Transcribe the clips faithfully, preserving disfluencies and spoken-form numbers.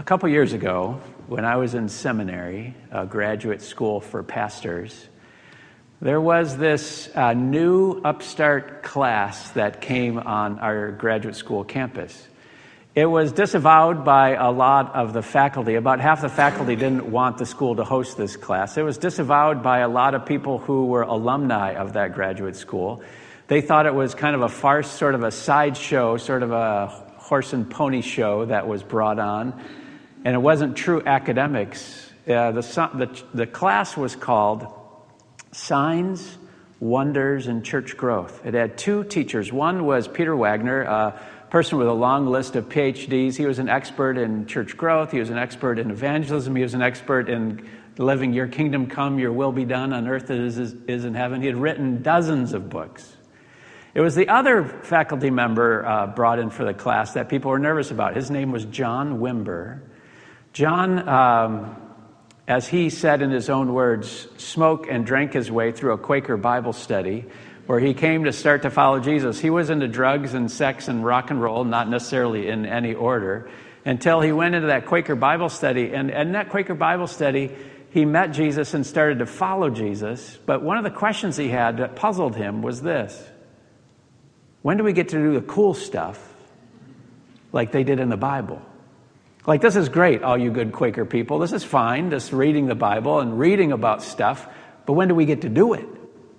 couple years ago, when I was in seminary, a graduate school for pastors, there was this uh, new upstart class that came on our graduate school campus. It was disavowed by a lot of the faculty. About half the faculty didn't want the school to host this class. It was disavowed by a lot of people who were alumni of that graduate school. They thought it was kind of a farce, sort of a sideshow, sort of a horse and pony show that was brought on, and it wasn't true academics. Uh, the, the, the class was called Signs, Wonders, and Church Growth. It had two teachers. One was Peter Wagner, a person with a long list of P H Ds. He was an expert in church growth. He was an expert in evangelism. He was an expert in living your kingdom come, your will be done on earth as it is in heaven. He had written dozens of books. It was the other faculty member uh, brought in for the class that people were nervous about. His name was John Wimber. John, um, as he said in his own words, smoked and drank his way through a Quaker Bible study where he came to start to follow Jesus. He was into drugs and sex and rock and roll, not necessarily in any order, until he went into that Quaker Bible study. And in that Quaker Bible study, he met Jesus and started to follow Jesus. But one of the questions he had that puzzled him was this: when do we get to do the cool stuff like they did in the Bible? Like, this is great, all you good Quaker people. This is fine, just reading the Bible and reading about stuff. But when do we get to do it?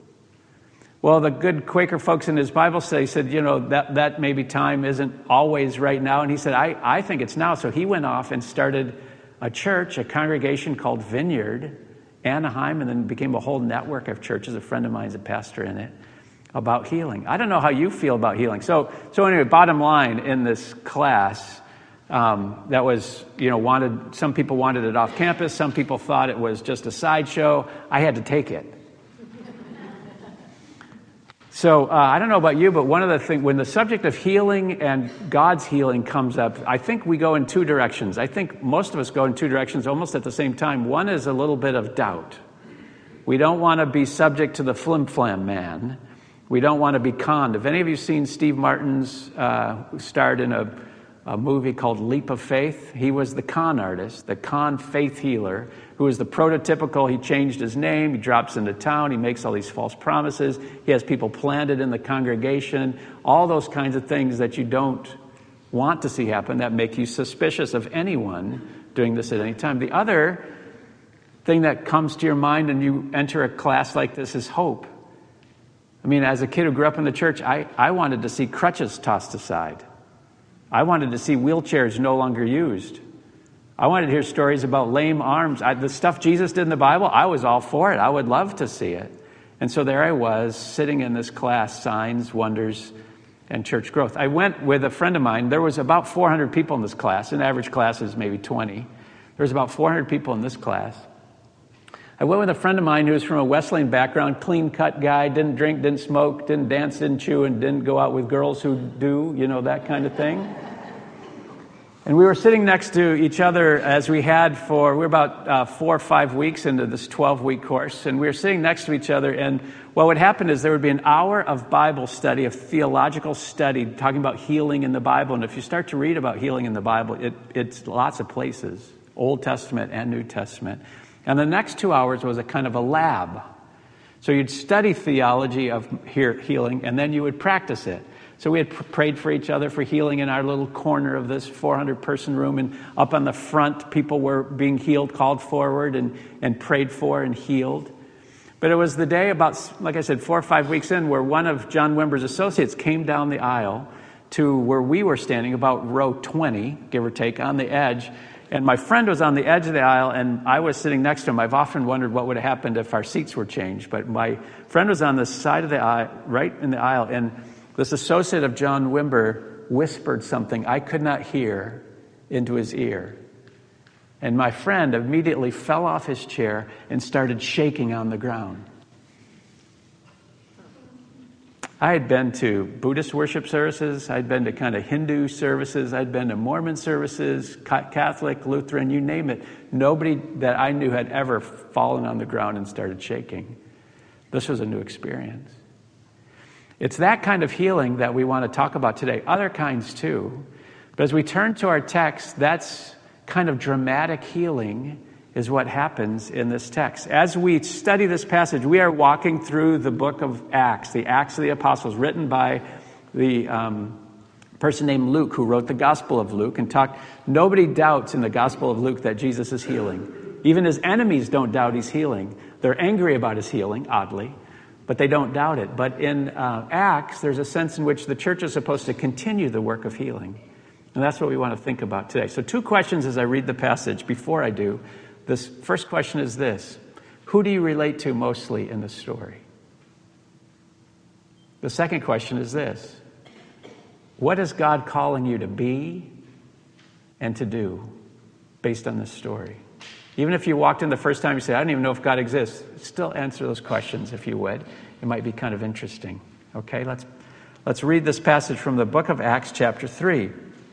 Well, the good Quaker folks in his Bible study said, you know, that, that maybe time isn't always right now. And he said, I, I think it's now. So he went off and started a church, a congregation called Vineyard, Anaheim, and then became a whole network of churches. A friend of mine's a pastor in it, about healing. I don't know how you feel about healing. So, so anyway, bottom line in this class, um, that was, you know, wanted, some people wanted it off campus. Some people thought it was just a sideshow. I had to take it. So uh, I don't know about you, but one of the things, when the subject of healing and God's healing comes up, I think we go in two directions. I think most of us go in two directions almost at the same time. One is a little bit of doubt. We don't want to be subject to the flim-flam man. We don't want to be conned. Have any of you seen Steve Martin's, uh, starred in a, a movie called Leap of Faith? He was the con artist, the con faith healer, who is the prototypical. He changed his name, he drops into town, he makes all these false promises, he has people planted in the congregation, all those kinds of things that you don't want to see happen, that make you suspicious of anyone doing this at any time. The other thing that comes to your mind when you enter a class like this is hope. I mean, as a kid who grew up in the church, I, I wanted to see crutches tossed aside. I wanted to see wheelchairs no longer used. I wanted to hear stories about lame arms. I, the stuff Jesus did in the Bible, I was all for it. I would love to see it. And so there I was, sitting in this class, Signs, Wonders, and Church Growth. I went with a friend of mine. There was about four hundred people in this class. An average class is maybe twenty. There was about four hundred people in this class. I went with a friend of mine who was from a Wesleyan background, clean-cut guy, didn't drink, didn't smoke, didn't dance, didn't chew, and didn't go out with girls who do, you know, that kind of thing. And we were sitting next to each other as we had for, we were about uh, four or five weeks into this twelve-week course, and we were sitting next to each other, and what would happen is there would be an hour of Bible study, of theological study, talking about healing in the Bible. And if you start to read about healing in the Bible, it, it's lots of places, Old Testament and New Testament. And the next two hours was a kind of a lab. So you'd study theology of healing, and then you would practice it. So we had pr- prayed for each other for healing in our little corner of this four hundred person room, and up on the front, people were being healed, called forward, and, and prayed for and healed. But it was the day about, like I said, four or five weeks in, where one of John Wimber's associates came down the aisle to where we were standing, about row twenty, give or take, on the edge. And my friend was on the edge of the aisle, and I was sitting next to him. I've often wondered what would have happened if our seats were changed. But my friend was on the side of the aisle, right in the aisle, and this associate of John Wimber whispered something I could not hear into his ear. And my friend immediately fell off his chair and started shaking on the ground. I had been to Buddhist worship services. I'd been to kind of Hindu services. I'd been to Mormon services, Catholic, Lutheran, you name it. Nobody that I knew had ever fallen on the ground and started shaking. This was a new experience. It's that kind of healing that we want to talk about today. Other kinds too. But as we turn to our text, that's kind of dramatic healing is what happens in this text. As we study this passage, we are walking through the book of Acts, the Acts of the Apostles, written by the um, person named Luke, who wrote the Gospel of Luke and talked. Nobody doubts in the Gospel of Luke that Jesus is healing. Even his enemies don't doubt he's healing. They're angry about his healing, oddly, but they don't doubt it. But in uh, Acts, there's a sense in which the church is supposed to continue the work of healing. And that's what we want to think about today. So two questions as I read the passage. Before I do, this first question is this: who do you relate to mostly in the story? The second question is this: what is God calling you to be and to do based on this story? Even if you walked in the first time, you say, I don't even know if God exists, still answer those questions if you would. It might be kind of interesting. Okay, let's, let's read this passage from the book of Acts chapter three.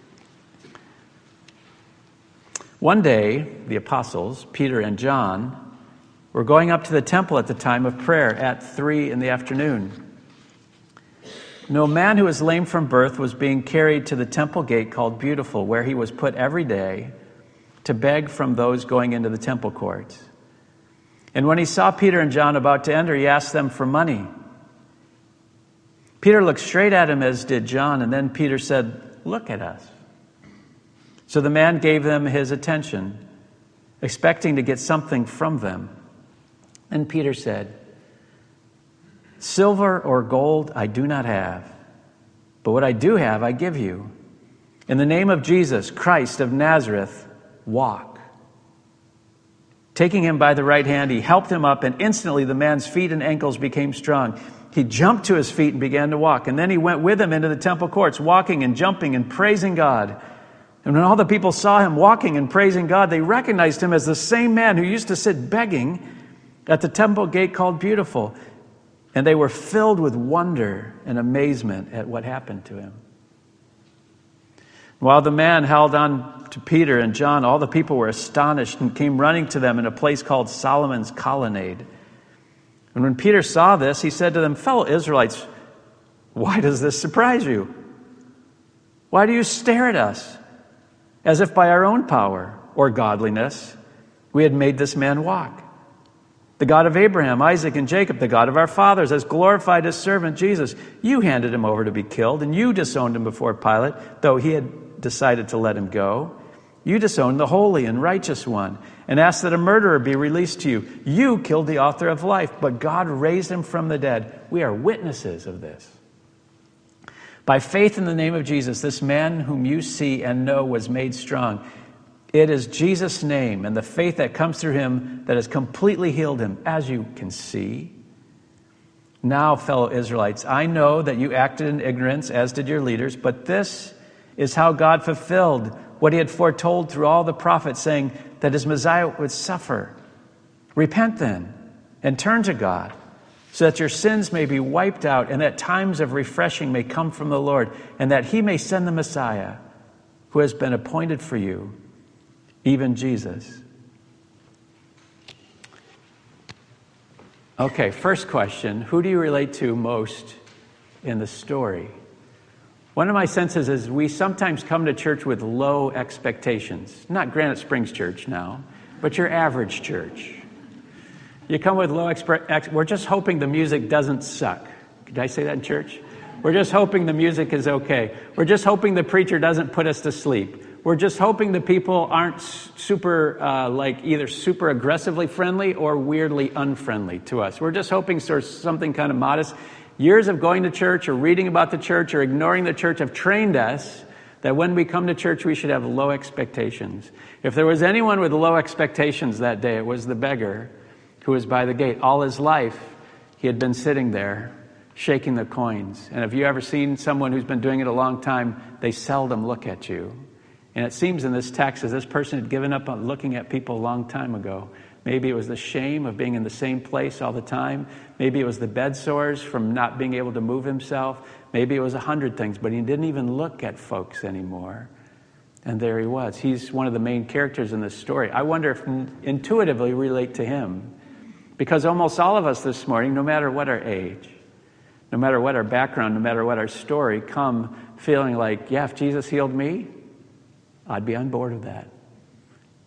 One day, the apostles, Peter and John, were going up to the temple at the time of prayer at three in the afternoon. Now, a man who was lame from birth was being carried to the temple gate called Beautiful, where he was put every day to beg from those going into the temple courts. And when he saw Peter and John about to enter, he asked them for money. Peter looked straight at him, as did John, and then Peter said, "Look at us." So the man gave them his attention, expecting to get something from them. And Peter said, "Silver or gold I do not have, but what I do have I give you. In the name of Jesus, Christ of Nazareth, walk." Taking him by the right hand, he helped him up, and instantly the man's feet and ankles became strong. He jumped to his feet and began to walk. And then he went with him into the temple courts, walking and jumping and praising God. And when all the people saw him walking and praising God, they recognized him as the same man who used to sit begging at the temple gate called Beautiful. And they were filled with wonder and amazement at what happened to him. While the man held on to Peter and John, all the people were astonished and came running to them in a place called Solomon's Colonnade. And when Peter saw this, he said to them, "Fellow Israelites, why does this surprise you? Why do you stare at us as if by our own power or godliness we had made this man walk? The God of Abraham, Isaac, and Jacob, the God of our fathers, has glorified his servant Jesus. You handed him over to be killed, and you disowned him before Pilate, though he had decided to let him go. You disowned the holy and righteous one and asked that a murderer be released to you. You killed the author of life, but God raised him from the dead. We are witnesses of this. By faith in the name of Jesus, this man whom you see and know was made strong. It is Jesus' name and the faith that comes through him that has completely healed him, as you can see. Now, fellow Israelites, I know that you acted in ignorance, as did your leaders, but this is how God fulfilled what he had foretold through all the prophets, saying that his Messiah would suffer. Repent then and turn to God, so that your sins may be wiped out and that times of refreshing may come from the Lord, and that he may send the Messiah who has been appointed for you, even Jesus. Okay, first question, who do you relate to most in the story? One of my senses is we sometimes come to church with low expectations. Not Granite Springs Church now, but your average church. You come with low expectations. We're just hoping the music doesn't suck. Did I say that in church? We're just hoping the music is okay. We're just hoping the preacher doesn't put us to sleep. We're just hoping the people aren't super, uh, like either super aggressively friendly or weirdly unfriendly to us. We're just hoping for something kind of modest. Years of going to church or reading about the church or ignoring the church have trained us that when we come to church, we should have low expectations. If there was anyone with low expectations that day, it was the beggar who was by the gate. All his life, he had been sitting there shaking the coins. And have you ever seen someone who's been doing it a long time? They seldom look at you. And it seems in this text that this person had given up on looking at people a long time ago. Maybe it was the shame of being in the same place all the time. Maybe it was the bed sores from not being able to move himself. Maybe it was a hundred things, but he didn't even look at folks anymore. And there he was. He's one of the main characters in this story. I wonder if intuitively we relate to him. Because almost all of us this morning, no matter what our age, no matter what our background, no matter what our story, come feeling like, yeah, if Jesus healed me, I'd be on board with that.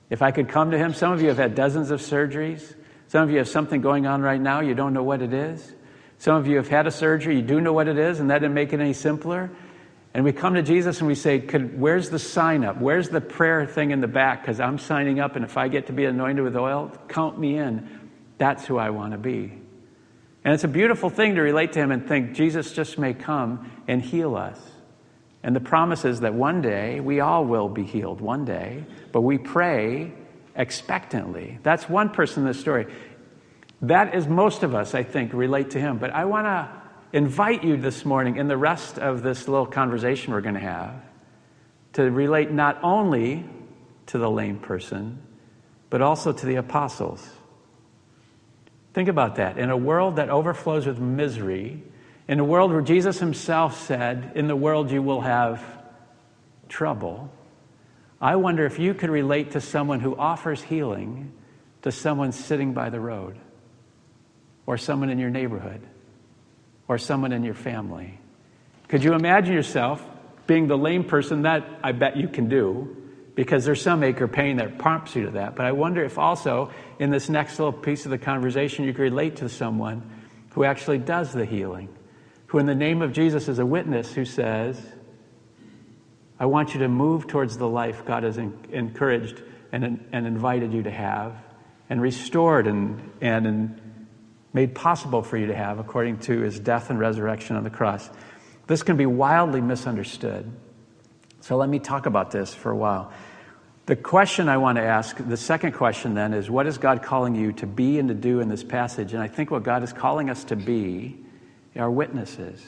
If I could come to him, some of you have had dozens of surgeries. Some of you have something going on right now, you don't know what it is. Some of you have had a surgery, you do know what it is, and that didn't make it any simpler. And we come to Jesus and we say, Could, where's the sign up? Where's the prayer thing in the back? Because I'm signing up, and if I get to be anointed with oil, count me in. That's who I want to be. And it's a beautiful thing to relate to him and think, Jesus just may come and heal us. And the promise is that one day, we all will be healed, one day. But we pray expectantly. That's one person in this story. That is most of us, I think, relate to him. But I want to invite you this morning in the rest of this little conversation we're going to have to relate not only to the lame person, but also to the apostles. Think about that. In a world that overflows with misery, in a world where Jesus himself said, in the world you will have trouble, I wonder if you could relate to someone who offers healing to someone sitting by the road, or someone in your neighborhood, or someone in your family. Could you imagine yourself being the lame person? That I bet you can do, because there's some ache or pain that prompts you to that. But I wonder if also in this next little piece of the conversation you could relate to someone who actually does the healing, who in the name of Jesus is a witness who says, I want you to move towards the life God has en- encouraged and, and invited you to have, and restored and, and, and made possible for you to have according to his death and resurrection on the cross. This can be wildly misunderstood. So let me talk about this for a while. The question I want to ask, the second question then, is what is God calling you to be and to do in this passage? And I think what God is calling us to be are witnesses.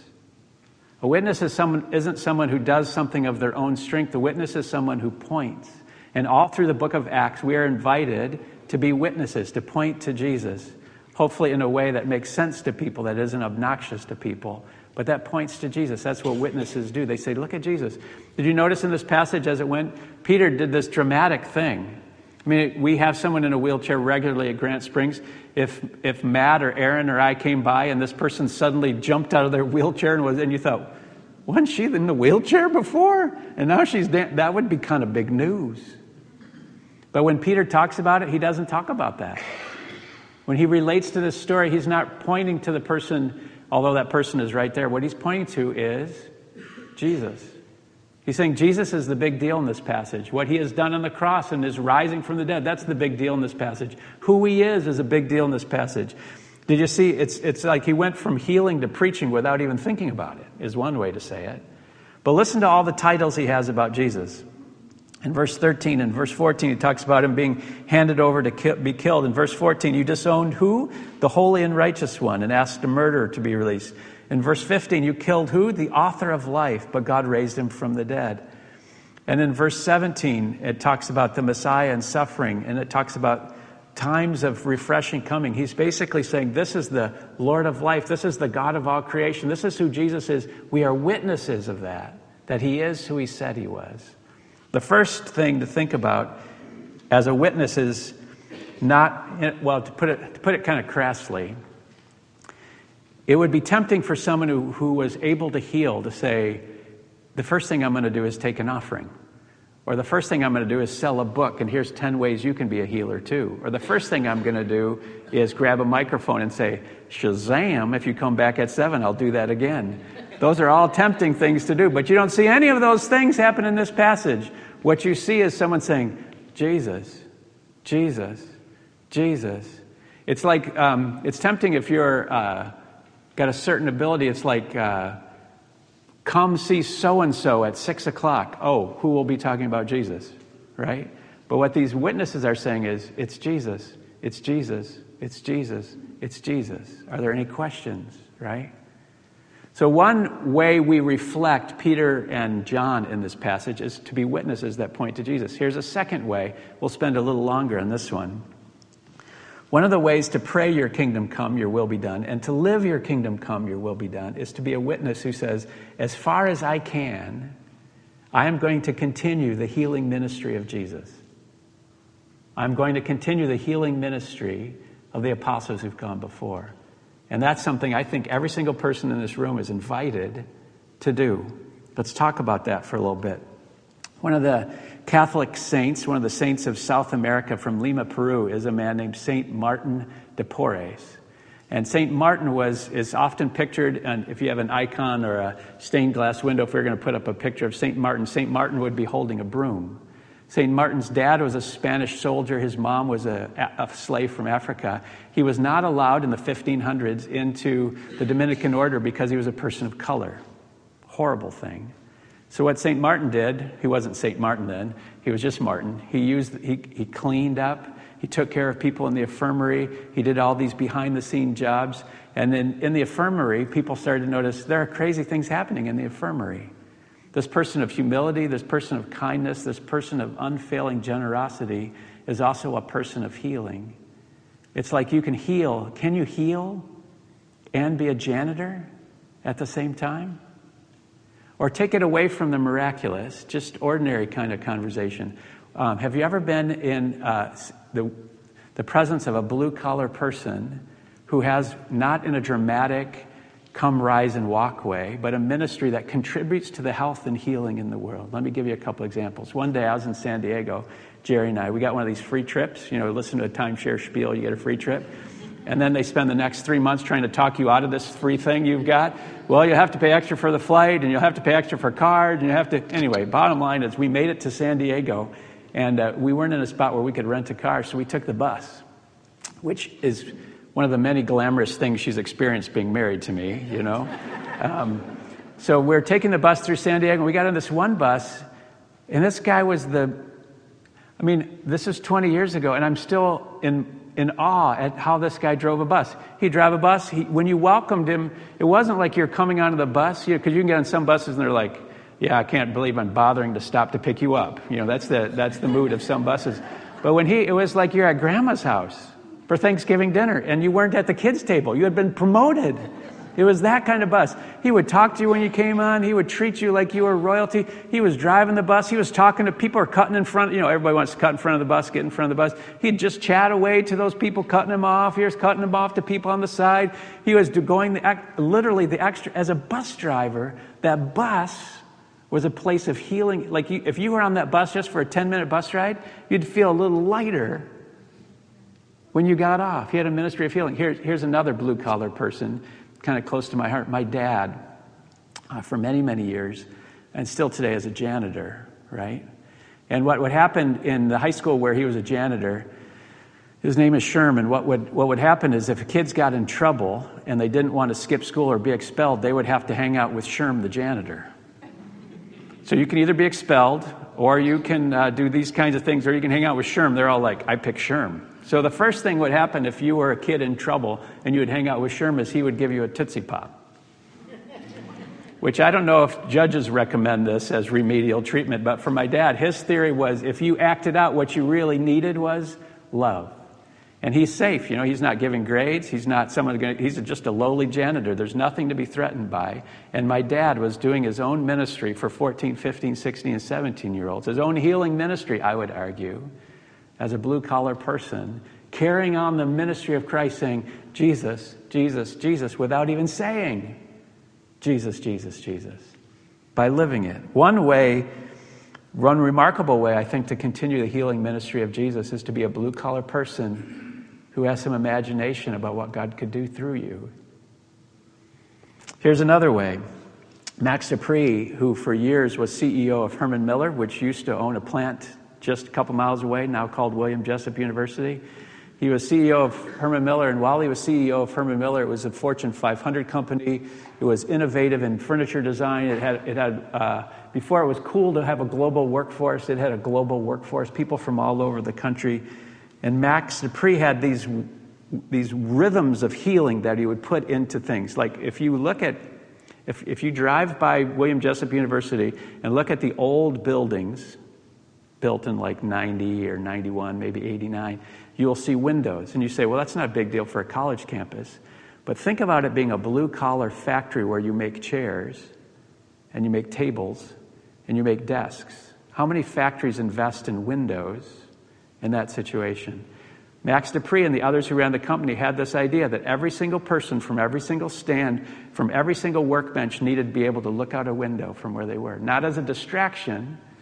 A witness is someone, isn't someone who does something of their own strength. A witness is someone who points. And all through the book of Acts, we are invited to be witnesses, to point to Jesus, hopefully in a way that makes sense to people, that isn't obnoxious to people, but that points to Jesus. That's what witnesses do. They say, look at Jesus. Did you notice in this passage as it went? Peter did this dramatic thing. I mean, we have someone in a wheelchair regularly at Grant Springs. If if Matt or Aaron or I came by and this person suddenly jumped out of their wheelchair and was, and you thought, wasn't she in the wheelchair before? And now she's, da-? That would be kind of big news. But when Peter talks about it, he doesn't talk about that. When he relates to this story, he's not pointing to the person, although that person is right there. What he's pointing to is Jesus. He's saying Jesus is the big deal in this passage. What he has done on the cross and is rising from the dead, that's the big deal in this passage. Who he is is a big deal in this passage. Did you see? It's it's like he went from healing to preaching without even thinking about it, is one way to say it. But listen to all the titles he has about Jesus. In verse thirteen and verse fourteen, he talks about him being handed over to ki- be killed. In verse fourteen, you disowned who? The holy and righteous one, and asked a murderer to be released. In verse fifteen, you killed who? The author of life, but God raised him from the dead. And in verse seventeen, it talks about the Messiah and suffering, and it talks about times of refreshing coming. He's basically saying, this is the Lord of life. This is the God of all creation. This is who Jesus is. We are witnesses of that, that he is who he said he was. The first thing to think about as a witness is not, well, to put it, to put it kind of crassly, it would be tempting for someone who, who was able to heal to say, the first thing I'm going to do is take an offering. Or the first thing I'm going to do is sell a book, and here's ten ways you can be a healer too. Or the first thing I'm going to do is grab a microphone and say, Shazam, if you come back at seven, I'll do that again. Those are all tempting things to do, but you don't see any of those things happen in this passage. What you see is someone saying, Jesus, Jesus, Jesus. It's like, um, it's tempting if you're uh, got a certain ability. It's like, uh, come see so-and-so at six o'clock. Oh, who will be talking about Jesus, right? But what these witnesses are saying is, it's Jesus, it's Jesus, it's Jesus, it's Jesus. Are there any questions, right? So one way we reflect Peter and John in this passage is to be witnesses that point to Jesus. Here's a second way. We'll spend a little longer on this one. One of the ways to pray your kingdom come, your will be done, and to live your kingdom come, your will be done, is to be a witness who says, as far as I can, I am going to continue the healing ministry of Jesus. I'm going to continue the healing ministry of the apostles who've gone before. And that's something I think every single person in this room is invited to do. Let's talk about that for a little bit. One of the Catholic saints, one of the saints of South America from Lima, Peru, is a man named Saint Martin de Porres. And Saint Martin was is often pictured, and if you have an icon or a stained glass window, if we we're going to put up a picture of Saint Martin, Saint Martin would be holding a broom. Saint Martin's dad was a Spanish soldier. His mom was a, a slave from Africa. He was not allowed in the fifteen hundreds into the Dominican order because he was a person of color. Horrible thing. So what Saint Martin did, he wasn't Saint Martin then, he was just Martin. He used, he, he cleaned up, he took care of people in the infirmary, he did all these behind-the-scene jobs, and then in the infirmary, people started to notice there are crazy things happening in the infirmary. This person of humility, this person of kindness, this person of unfailing generosity is also a person of healing. It's like you can heal. Can you heal and be a janitor at the same time? Or take it away from the miraculous, just ordinary kind of conversation. Um, have you ever been in uh, the, the presence of a blue-collar person who has, not in a dramatic come, rise, and walk way, but a ministry that contributes to the health and healing in the world? Let me give you a couple examples. One day I was in San Diego, Jerry and I, we got one of these free trips. You know, listen to a timeshare spiel, you get a free trip. And then they spend the next three months trying to talk you out of this free thing you've got. Well, you have to pay extra for the flight, and you'll have to pay extra for card, and you have to... Anyway, bottom line is we made it to San Diego, and uh, we weren't in a spot where we could rent a car, so we took the bus, which is one of the many glamorous things she's experienced being married to me, you know. Um, so we're taking the bus through San Diego, and we got on this one bus, and this guy was the... I mean, this is twenty years ago, and I'm still in... in awe at how this guy drove a bus. He drove a bus. He, when you welcomed him, it wasn't like you're coming onto the bus, because you, you can get on some buses and they're like, yeah, I can't believe I'm bothering to stop to pick you up. You know, that's the that's the mood of some buses. But when he, it was like you're at grandma's house for Thanksgiving dinner and you weren't at the kids' table. You had been promoted. It was that kind of bus. He would talk to you when you came on. He would treat you like you were royalty. He was driving the bus. He was talking to people who are cutting in front. You know, everybody wants to cut in front of the bus, get in front of the bus. He'd just chat away to those people cutting him off. He was cutting him off to people on the side. He was going the, literally the extra. As a bus driver, that bus was a place of healing. Like you, if you were on that bus just for a ten-minute bus ride, you'd feel a little lighter when you got off. He had a ministry of healing. Here, here's another blue-collar person, kind of close to my heart. My dad, uh, for many, many years, and still today as a janitor, right? And what would happen in the high school where he was a janitor, his name is Sherman, what would what would happen is if kids got in trouble and they didn't want to skip school or be expelled, they would have to hang out with Sherm, the janitor. So you can either be expelled, or you can uh, do these kinds of things, or you can hang out with Sherm. They're all like, I pick Sherm. So the first thing would happen if you were a kid in trouble and you would hang out with Sherm is he would give you a Tootsie Pop. Which I don't know if judges recommend this as remedial treatment, but for my dad, his theory was if you acted out, what you really needed was love. And he's safe, you know, he's not giving grades, he's not someone going to, he's just a lowly janitor. There's nothing to be threatened by. And my dad was doing his own ministry for fourteen, fifteen, sixteen, and seventeen-year-olds, his own healing ministry, I would argue, as a blue-collar person, carrying on the ministry of Christ, saying, Jesus, Jesus, Jesus, without even saying, Jesus, Jesus, Jesus, by living it. One way, one remarkable way, I think, to continue the healing ministry of Jesus is to be a blue-collar person who has some imagination about what God could do through you. Here's another way. Max Dupree, who for years was C E O of Herman Miller, which used to own a plant just a couple miles away, now called William Jessup University. He was C E O of Herman Miller, and while he was C E O of Herman Miller, it was a Fortune five hundred company. It was innovative in furniture design. It had, it had uh, before it was cool to have a global workforce, it had a global workforce, people from all over the country. And Max Dupree had these, these rhythms of healing that he would put into things. Like if you look at, if, if you drive by William Jessup University and look at the old buildings, built in like ninety or ninety-one, maybe eighty-nine, you'll see windows. And you say, well, that's not a big deal for a college campus. But think about it being a blue-collar factory where you make chairs and you make tables and you make desks. How many factories invest in windows in that situation? Max Dupree and the others who ran the company had this idea that every single person from every single stand, from every single workbench needed to be able to look out a window from where they were. Not as a distraction,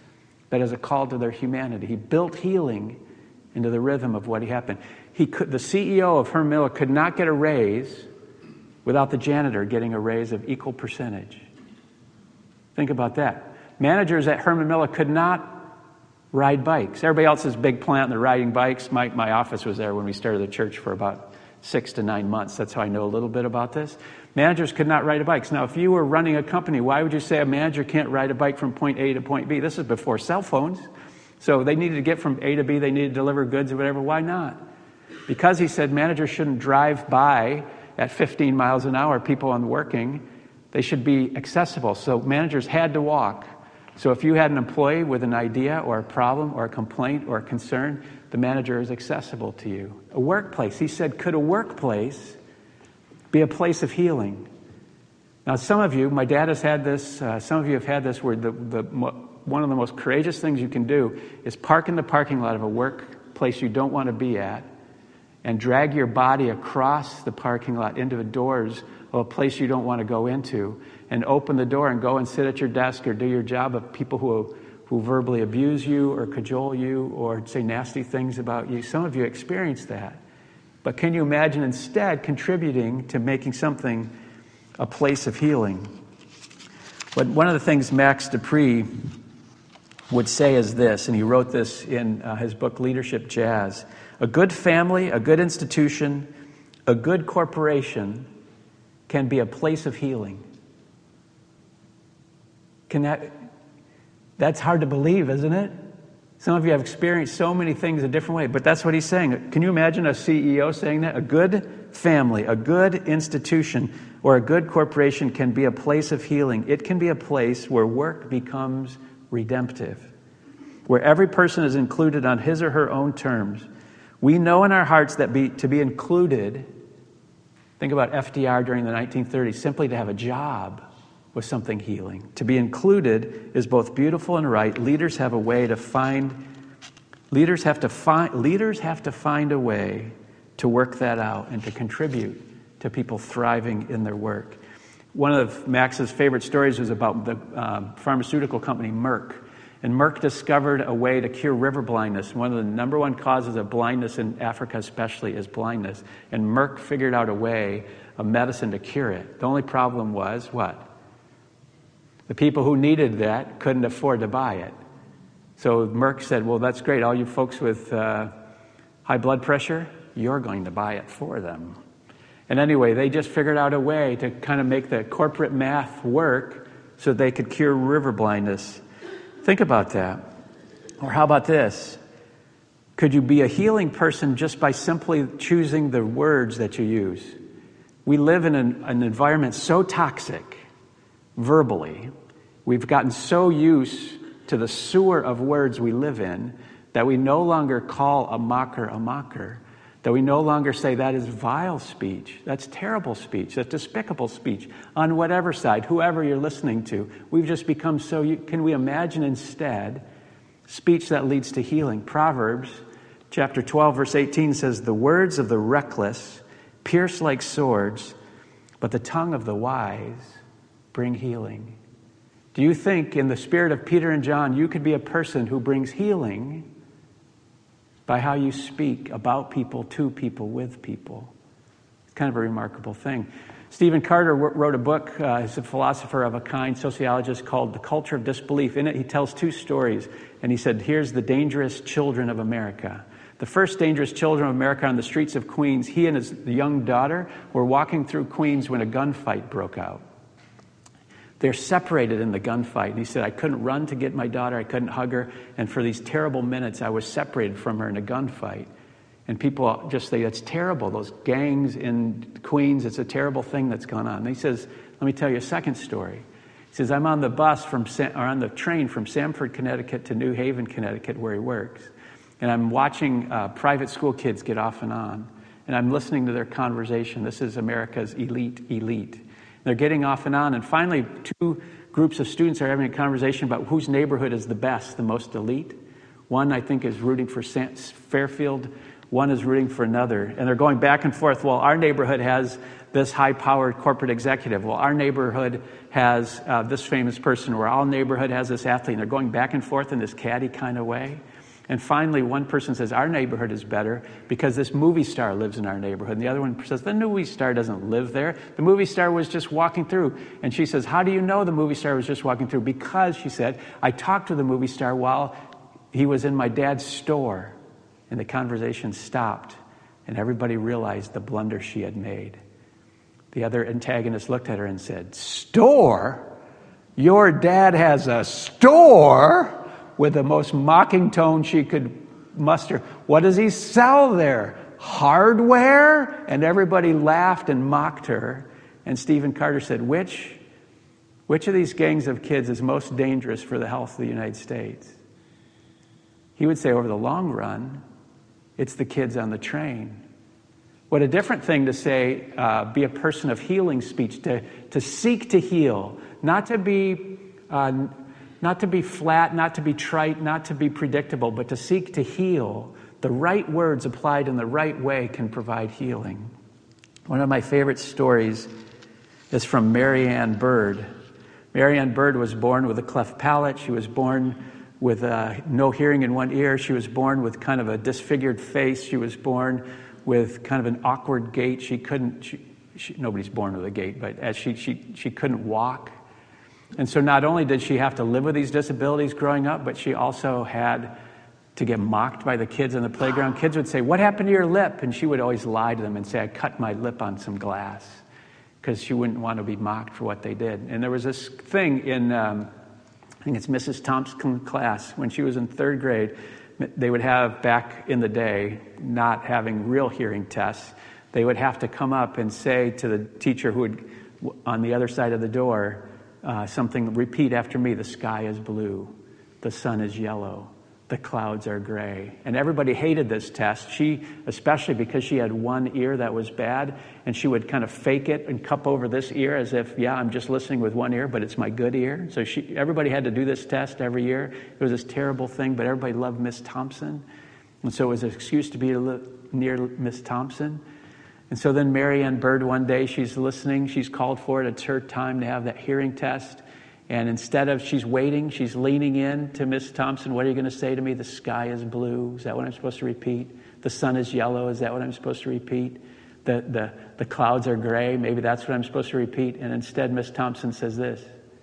but as a call to their humanity. He built healing into the rhythm of what he happened. He could, the C E O of Herman Miller could not get a raise without the janitor getting a raise of equal percentage. Think about that. Managers at Herman Miller could not ride bikes. Everybody else's big plant, and they're riding bikes. My, my office was there when we started the church for about six to nine months. That's how I know a little bit about this. Managers could not ride bikes. Now, if you were running a company, why would you say a manager can't ride a bike from point A to point B? This is before cell phones. So they needed to get from A to B. They needed to deliver goods or whatever. Why not? Because he said managers shouldn't drive by at fifteen miles an hour, people on working. They should be accessible. So managers had to walk. So if you had an employee with an idea or a problem or a complaint or a concern, the manager is accessible to you. A workplace. He said, could a workplace be a place of healing? Now, some of you, my dad has had this, uh, some of you have had this where the, the one of the most courageous things you can do is park in the parking lot of a workplace you don't want to be at and drag your body across the parking lot into the doors of a place you don't want to go into and open the door and go and sit at your desk or do your job of people who who verbally abuse you or cajole you or say nasty things about you. Some of you experience that. But can you imagine instead contributing to making something a place of healing? But one of the things Max Dupree would say is this, and he wrote this in uh, his book, Leadership Jazz. A good family, a good institution, a good corporation can be a place of healing. Can that, that's hard to believe, isn't it? Some of you have experienced so many things a different way, but that's what he's saying. Can you imagine a C E O saying that? A good family, a good institution, or a good corporation can be a place of healing. It can be a place where work becomes redemptive, where every person is included on his or her own terms. We know in our hearts that be, to be included, think about F D R during the nineteen thirties, simply to have a job was something healing. To be included is both beautiful and right. Leaders have a way to find, leaders have to find, leaders have to find a way to work that out and to contribute to people thriving in their work. One of Max's favorite stories was about the um, pharmaceutical company Merck. And Merck discovered a way to cure river blindness. One of the number one causes of blindness in Africa especially is blindness. And Merck figured out a way, a medicine to cure it. The only problem was what? The people who needed that couldn't afford to buy it. So Merck said, well, that's great. All you folks with uh, high blood pressure, you're going to buy it for them. And anyway, they just figured out a way to kind of make the corporate math work so they could cure river blindness. Think about that. Or how about this? Could you be a healing person just by simply choosing the words that you use? We live in an, an environment so toxic, verbally. We've gotten so used to the sewer of words we live in that we no longer call a mocker a mocker, that we no longer say that is vile speech, that's terrible speech, that's despicable speech, on whatever side, whoever you're listening to. We've just become so, can we imagine instead speech that leads to healing? Proverbs chapter twelve, verse eighteen says, the words of the reckless pierce like swords, but the tongue of the wise bring healing. Do you think in the spirit of Peter and John, you could be a person who brings healing by how you speak about people, to people, with people? It's kind of a remarkable thing. Stephen Carter wrote a book, uh, he's a philosopher of a kind, sociologist, called The Culture of Disbelief. In it, he tells two stories, and he said, here's the dangerous children of America. The first dangerous children of America on the streets of Queens, he and his young daughter were walking through Queens when a gunfight broke out. They're separated in the gunfight. And he said, I couldn't run to get my daughter. I couldn't hug her. And for these terrible minutes, I was separated from her in a gunfight. And people just say, that's terrible. Those gangs in Queens, it's a terrible thing that's gone on. And he says, let me tell you a second story. He says, I'm on the bus from, or on the train from Sanford, Connecticut to New Haven, Connecticut, where he works. And I'm watching uh, private school kids get off and on. And I'm listening to their conversation. This is America's elite, elite. They're getting off and on, and finally two groups of students are having a conversation about whose neighborhood is the best, the most elite. One, I think, is rooting for Fairfield one is rooting for another. And they're going back and forth. Well, our neighborhood has this high-powered corporate executive. Well, our neighborhood has uh, this famous person, or our neighborhood has this athlete. And they're going back and forth in this catty kind of way. And finally, one person says, our neighborhood is better because this movie star lives in our neighborhood. And the other one says, the movie star doesn't live there. The movie star was just walking through. And she says, how do you know the movie star was just walking through? Because, she said, I talked to the movie star while he was in my dad's store. And the conversation stopped. And everybody realized the blunder she had made. The other antagonist looked at her and said, store? Your dad has a store? With the most mocking tone she could muster. What does he sell there? Hardware? And everybody laughed and mocked her. And Stephen Carter said, which, which of these gangs of kids is most dangerous for the health of the United States? He would say, over the long run, it's the kids on the train. What a different thing to say, uh, be a person of healing speech, to, to seek to heal, not to be... Uh, Not to be flat, not to be trite, not to be predictable, but to seek to heal. The right words applied in the right way can provide healing. One of my favorite stories is from Mary Ann Bird. Mary Ann Bird was born with a cleft palate. She was born with uh, no hearing in one ear. She was born with kind of a disfigured face. She was born with kind of an awkward gait. She couldn't, she, she, nobody's born with a gait, but as she, she, she couldn't walk. And so not only did she have to live with these disabilities growing up, but she also had to get mocked by the kids on the playground. Kids would say, what happened to your lip? And she would always lie to them and say, I cut my lip on some glass, because she wouldn't want to be mocked for what they did. And there was this thing in, um, I think it's Missus Thompson's class, when she was in third grade, they would have, back in the day, not having real hearing tests, they would have to come up and say to the teacher who would, on the other side of the door, Uh, something, repeat after me, the sky is blue, the sun is yellow, the clouds are gray. And everybody hated this test. She, especially because she had one ear that was bad, and she would kind of fake it and cup over this ear as if, yeah, I'm just listening with one ear, but it's my good ear. So she, everybody had to do this test every year. It was this terrible thing, but everybody loved Miss Thompson. And so it was an excuse to be near Miss Thompson. And so then Mary Ann Bird, one day, she's listening. She's called for it. It's her time to have that hearing test. And instead of, she's waiting, she's leaning in to Miss Thompson. What are you going to say to me? The sky is blue. Is that what I'm supposed to repeat? The sun is yellow. Is that what I'm supposed to repeat? The, the, the clouds are gray. Maybe that's what I'm supposed to repeat. And instead, Miss Thompson says this: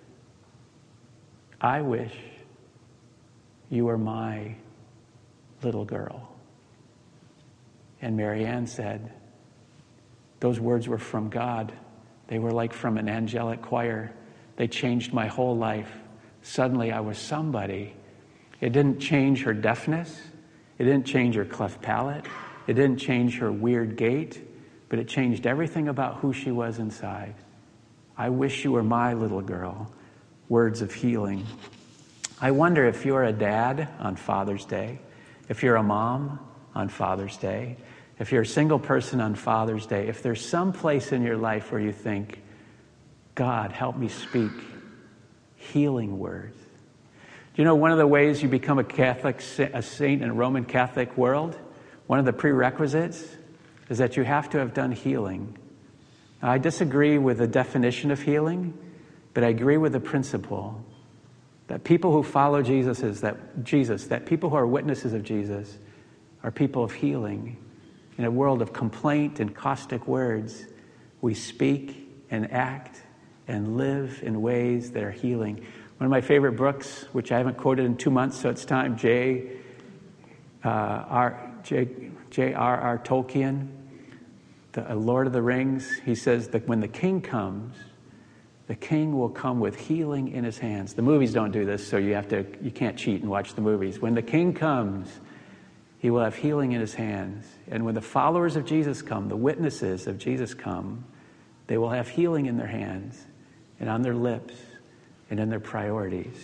I wish you were my little girl. And Mary Ann said, those words were from God. They were like from an angelic choir. They changed my whole life. Suddenly I was somebody. It didn't change her deafness. It didn't change her cleft palate. It didn't change her weird gait. But it changed everything about who she was inside. I wish you were my little girl. Words of healing. I wonder if you're a dad on Father's Day, if you're a mom on Father's Day, if you're a single person on Father's Day, if there's some place in your life where you think, God, help me speak healing words. Do you know one of the ways you become a Catholic, a saint in a Roman Catholic world, one of the prerequisites is that you have to have done healing. Now, I disagree with the definition of healing, but I agree with the principle that people who follow Jesus, is that Jesus, that people who are witnesses of Jesus are people of healing. In a world of complaint and caustic words, we speak and act and live in ways that are healing. One of my favorite books, which I haven't quoted in two months, so it's time, J. Uh, R. J. J. R. R. Tolkien, the Lord of the Rings. He says that when the king comes, the king will come with healing in his hands. The movies don't do this, so you have to, you can't cheat and watch the movies. When the king comes, he will have healing in his hands. And when the followers of Jesus come, the witnesses of Jesus come, they will have healing in their hands and on their lips and in their priorities.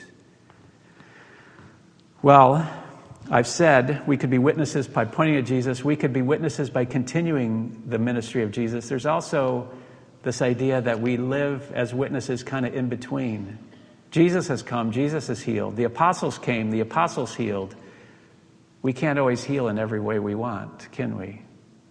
Well, I've said we could be witnesses by pointing at Jesus. We could be witnesses by continuing the ministry of Jesus. There's also this idea that we live as witnesses kind of in between. Jesus has come. Jesus has healed. The apostles came. The apostles healed. We can't always heal in every way we want, can we?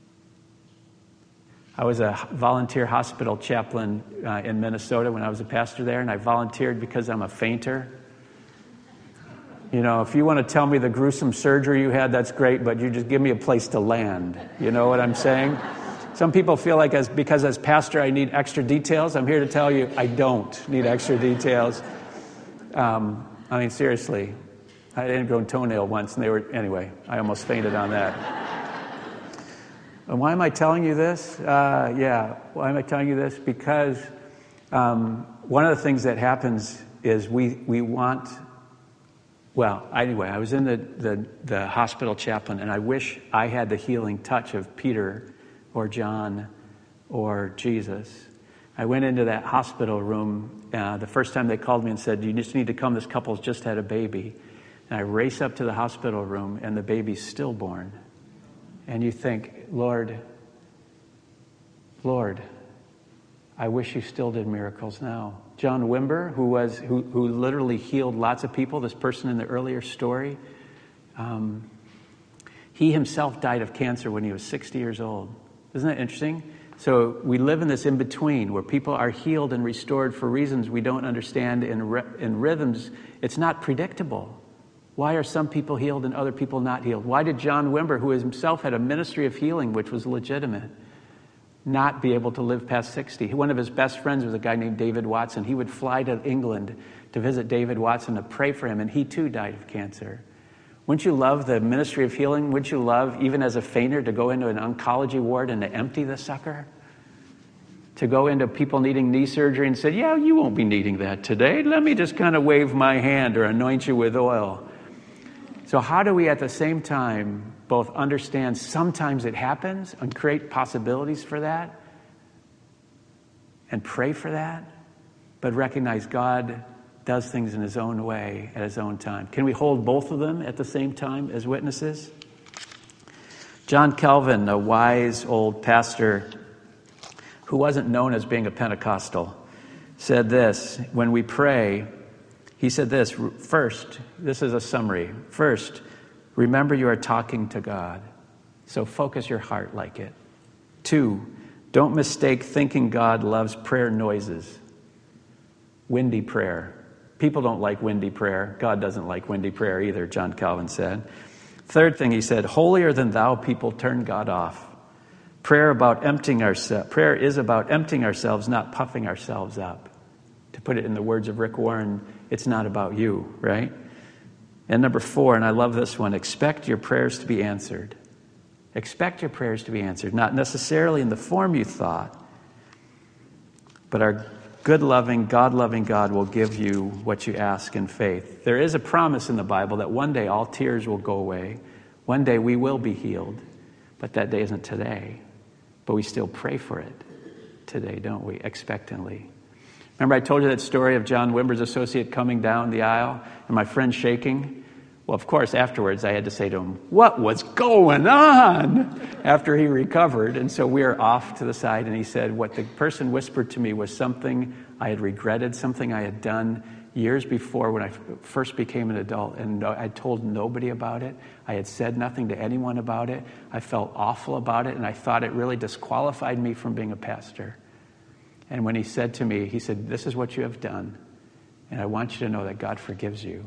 I was a volunteer hospital chaplain uh, in Minnesota when I was a pastor there, and I volunteered because I'm a fainter. You know, if you want to tell me the gruesome surgery you had, that's great, but you just give me a place to land. You know what I'm saying? Some people feel like as because as pastor I need extra details. I'm here to tell you I don't need extra details. Um, I mean, seriously. I had an ingrown toenail once, and they were, anyway, I almost fainted on that. And why am I telling you this? Uh, yeah, why am I telling you this? Because um, one of the things that happens is we, we want, well, anyway, I was in the, the, the hospital chaplain, and I wish I had the healing touch of Peter or John or Jesus. I went into that hospital room uh, the first time they called me and said, you just need to come, this couple's just had a baby. And I race up to the hospital room, and the baby's stillborn. And you think, Lord, Lord, I wish you still did miracles now. John Wimber, who was who, who literally healed lots of people, this person in the earlier story, um, he himself died of cancer when he was sixty years old. Isn't that interesting? So we live in this in-between where people are healed and restored for reasons we don't understand in, in rhythms. It's not predictable. Why are some people healed and other people not healed? Why did John Wimber, who himself had a ministry of healing, which was legitimate, not be able to live past sixty? One of his best friends was a guy named David Watson. He would fly to England to visit David Watson to pray for him, and he too died of cancer. Wouldn't you love the ministry of healing? Wouldn't you love, even as a fainter, to go into an oncology ward and to empty the sucker? To go into people needing knee surgery and say, yeah, you won't be needing that today. Let me just kind of wave my hand or anoint you with oil. So how do we at the same time both understand sometimes it happens and create possibilities for that and pray for that, but recognize God does things in his own way at his own time? Can we hold both of them at the same time as witnesses? John Calvin, a wise old pastor who wasn't known as being a Pentecostal, said this, when we pray, he said this, first, this is a summary. First, remember you are talking to God, so focus your heart like it. Two, don't mistake thinking God loves prayer noises. Windy prayer. People don't like windy prayer. God doesn't like windy prayer either, John Calvin said. Third thing he said, holier than thou people turn God off. Prayer about emptying ourselves. Prayer is about emptying ourselves, not puffing ourselves up. To put it in the words of Rick Warren, it's not about you, right? And number four, and I love this one, expect your prayers to be answered. Expect your prayers to be answered, not necessarily in the form you thought, but our good-loving, God-loving God will give you what you ask in faith. There is a promise in the Bible that one day all tears will go away. One day we will be healed, but that day isn't today. But we still pray for it today, don't we? Expectantly. Remember I told you that story of John Wimber's associate coming down the aisle and my friend shaking? Well, of course, afterwards I had to say to him, what was going on? After he recovered. And so we were off to the side, and he said, what the person whispered to me was something I had regretted, something I had done years before when I first became an adult, and I told nobody about it. I had said nothing to anyone about it. I felt awful about it, and I thought it really disqualified me from being a pastor. And when he said to me, he said, this is what you have done, and I want you to know that God forgives you.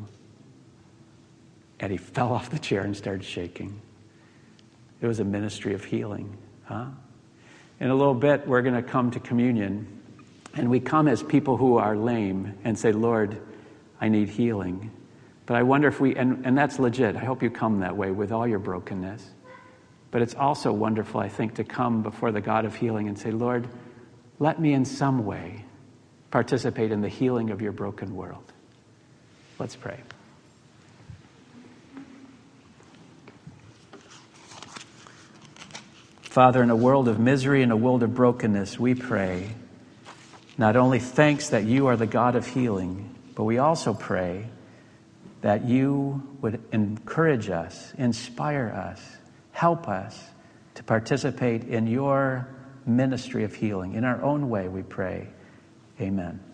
And he fell off the chair and started shaking. It was a ministry of healing, huh? In a little bit, we're going to come to communion. And we come as people who are lame and say, Lord, I need healing. But I wonder if we, and, and that's legit. I hope you come that way with all your brokenness. But it's also wonderful, I think, to come before the God of healing and say, Lord, let me in some way participate in the healing of your broken world. Let's pray. Father, in a world of misery and a world of brokenness, we pray not only thanks that you are the God of healing, but we also pray that you would encourage us, inspire us, help us to participate in your ministry of healing. In our own way, we pray. Amen.